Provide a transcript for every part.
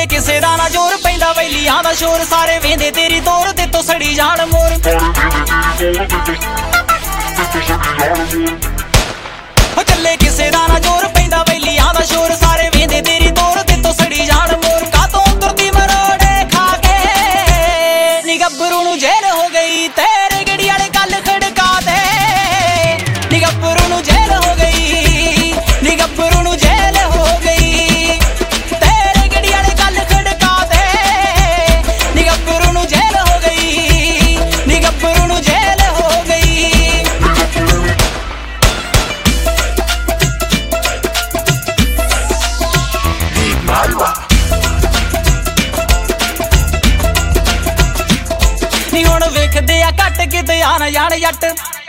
ਕਿਸੇ ਦਾ ਨਾ ਜ਼ੋਰ ਪੈਂਦਾ ਵੈਲੀਆਂ ਦਾ ਸ਼ੋਰ ਸਾਰੇ ਵੇਂਦੇ ਤੇਰੀ ਤੋਰ ਤੇ ਤੋਂ ਸੜੀ ਜਾਣ ਮੋਰ ਹੋ ਚੱਲੇ ਕਿਸੇ ਦਾ ਨਾ ਜ਼ੋਰ ਪੈਂਦਾ ਵੈਲੀਆਂ ਦਾ ਸ਼ੋਰ ਸਾਰੇ ਵੇਂਦੇ ਤੇਰੀ ਤੋਰ ਤੇ ਤੋਂ ਸੜੀ ਜਾਣ ਮੋਰ ਕਾਤੋਂ ਤੁਰਦੀ ਮਰੋੜੇ ਖਾ ਕੇ ਨੀ ਗੱਭਰੂ ਨੂੰ ਜੇਲ੍ਹ ਹੋ ਗਈ ਤੇਰੇ ਗੜੀ ਵਾਲੇ ਗੱਲ ਖੜਕਾ ਦੇ ਨੀ ਗੱਭਰੂ ਨੂੰ ਜੇਲ੍ਹ ਹੋ ਗਈ ਨੀ ਗੱਭਰੂ ਨੂੰ ਜੇਲ੍ਹ ਹੋ ਗਈ ਤੇਰੇ ਗੜੀ ਵਾਲੇ ਗੱਲ ਖੜਕਾ ਦੇ ਨੀ ਗੱਭਰੂ ਨੂੰ ਜੇਲ੍ਹ ਹੋ ਗਈ ਨੀ ਗੱਭਰੂ ਨੂੰ ਜੇਲ੍ਹ ਹੋ ਗਈ ਨੀ ਹੁਣ ਵੇਖਦੇ ਆ ਘੱਟ ਕਿਤੇ ਆ ਨਾ ਜਾਣ ਜੱਟ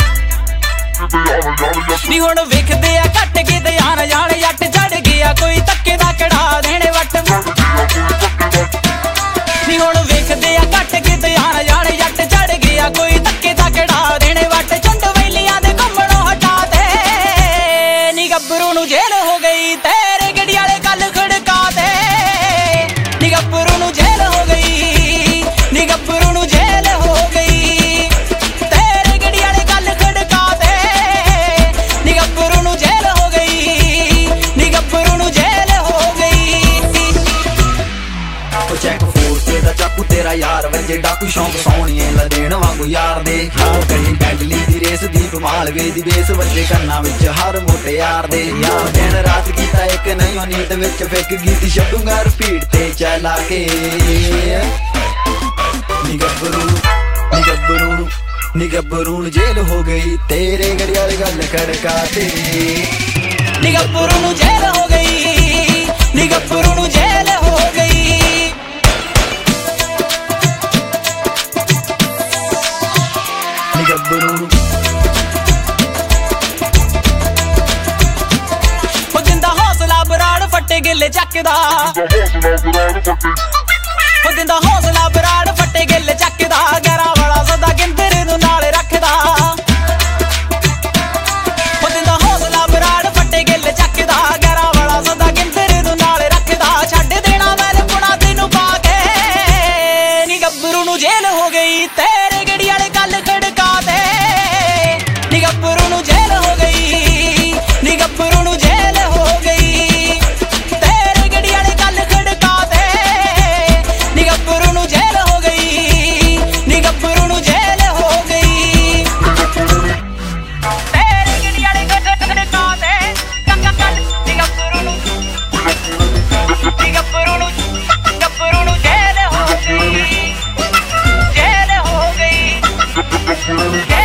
ਨੀ ਹੁਣ ਵੇਖਦੇ ਆ ਘੱਟ ਕਿਤੇ ਆ ਨਾ ਜਾਣ ਜੱਟ ਚੜ ਗਿਆ ਕੋਈ ਧੱਕੇ ਦਾ ਕੜਾ ਦੇਣੇ ਵੱਟ ਨੀ ਹੁਣ ਵੇਖਦੇ ਆ ਘੱਟ ਕਿਤੇ ਆ ਨਾ ਜਾਣ ਜੱਟ ਚੜ ਗਿਆ ਕੋਈ ਧੱਕੇ ਦਾ ਕੜਾ ਦੇਣੇ ਵੱਟ ਚੁੰਡ ਵੈਲੀਆਂ ਦੇ ਘੁੰਮਣੋਂ ਹਟਾ ਦੇ ਨੀ ਗੱਭਰੂ ਨੂੰ ਜੇਲ੍ਹ ਹੋ ਗਈ ਤੇਰੇ ਗੜੀ ਵਾਲੇ ਗੱਲ ਖੜਕਾ ਦੇ ਨੀ ਗੱਭਰੂ ਨੂੰ ਜੇਲ੍ਹ ਹੋ ਗਈ ਨੀ ਗੱਭਰੂ ਨੂੰ ਜੇਲ੍ਹ ਹੋ ਗਈ ਤੇਰੇ ਗੜੀ ਵਾਲੇ ਗੱਲ ਖੜਕਾ ਦੇ ਨੀ ਗੱਭਰੂ ਨੂੰ ਜੇਲ੍ਹ ਹੋ ਗਈ ਨੀ ਗੱਭਰੂ ਨੂੰ ਜੇਲ੍ਹ ਹੋ ਗਈ ਉਹ ਚੈੱਕ ਫੋਰ ਤੇ ਦਾ ਚਾਕੂ ਤੇਰਾ ਯਾਰ ਵਜੇ ਡਾਕੂ ਸ਼ੌਂਕ ਸੋਹਣੀਏ ਲਦੇਣ ਵਾਂਗੂ ਯਾਰ ਦੇ ਯਾਰ ਕਹੀ ਬੈਂਡਲੀ ਦੀ ਰੇਸ ਦੀਪ ਮਾਲਵੇ ਦੀ ਬੇਸ ਵੱਜੇ ਕੰਨਾਂ ਵਿੱਚ ਹਰ ਮੋਟੇ ਯਾਰ ਦੇ ਯਾਰ ਦਿਨ ਰਾਤ ਕੀਤਾ ਇੱਕ ਨਹੀਂ ਨੀਂਦ ਵਿੱਚ ਫਿੱਕ ਗੀਤ ਛੱਡੂਗਾ ਰਿਪੀਟ ਤੇ ਚਲਾ ਕੇ ਨੀ ਗੱਭਰੂ ਨੂੰ ਜੇਲ੍ਹ ਹੋ ਗਈ ਤੇਰੇ ਗੜੀ ਵਾਲੀ ਗੱਲ ਖੜਕਾ ਤੇ ਨੀ ਗੱਭਰੂ ਨੂੰ ਜੇਲ੍ਹ ਹੋ ਗਈ ਨੀ ਗੱਭਰੂ ਨੂੰ ਜੇਲ੍ਹ ਹੋ ਗਈ ਨੀ ਗੱਭਰੂ ਨੂੰ ਉਹ ਦਿੰਦਾ ਹੌਸਲਾ ਬਰਾੜ ਫੱਟੇ ਗਿੱਲੇ ਚੱਕਦਾ ਉਹ ਦਿੰਦਾ ਹੌਸਲਾ ਬਰਾੜ ਫੱਟੇ ਗਿੱਲੇ ਚੱਕਦਾ ਗੈਰਾਂ ਵਾਲਾ ਸਦਾ ਗਿੰਦਰੇ ਨੂੰ ਨਾਲ ਰੱਖਦਾ ਉਹ ਦਿੰਦਾ ਹੌਸਲਾ ਬਰਾੜ ਫੱਟੇ ਗਿੱਲੇ ਚੱਕਦਾ ਗੈਰਾਂ ਵਾਲਾ ਸਦਾ ਗਿੰਦਰੇ ਨੂੰ ਨਾਲ ਰੱਖਦਾ ਛੱਡ ਦੇਣਾ ਵੈਲ ਪੁਣਾ ਤੈਨੂੰ ਪਾ ਕੇ ਨੀ ਗੱਭਰੂ ਨੂੰ ਜੇਲ੍ਹ ਹੋ ਗਈ ਤੇਰੇ ਗੜੀ ਵਾਲੇ ਗੱਲ ਖੜਕਾ ਦੇ ਨੀ ਗੱਭਰੂ ਨੂੰ ਜੇਲ੍ਹ ਹੋ ਗਈ ਨੀ ਗੱਭਰੂ ਨੂੰ ਜੇਲ੍ਹ ਹੋ ਗਈ ਤੇਰੇ ਗੜੀ ਵਾਲੇ ਗੱਲ ਖੜਕਾ ਦੇ ਨੀ ਗੱਭਰੂ ਨੂੰ ਜੇਲ੍ਹ ਹੋ ਗਈ ਨੀ ਗੱਭਰੂ ਨੂੰ ਜੇਲ੍ਹ ਹੋ ਗਈ ਤੇਰੇ ਗੜੀ ਵਾਲੇ ਗੱਲ ਖੜਕਾ ਦੇ ਨੀ ਗੱਭਰੂ ਨੂੰ ਗੱਭਰੂ ਨੂੰ ਜੇਲ੍ਹ ਹੋ ਗਈ ਜੇਲ੍ਹ ਹੋ ਗਈ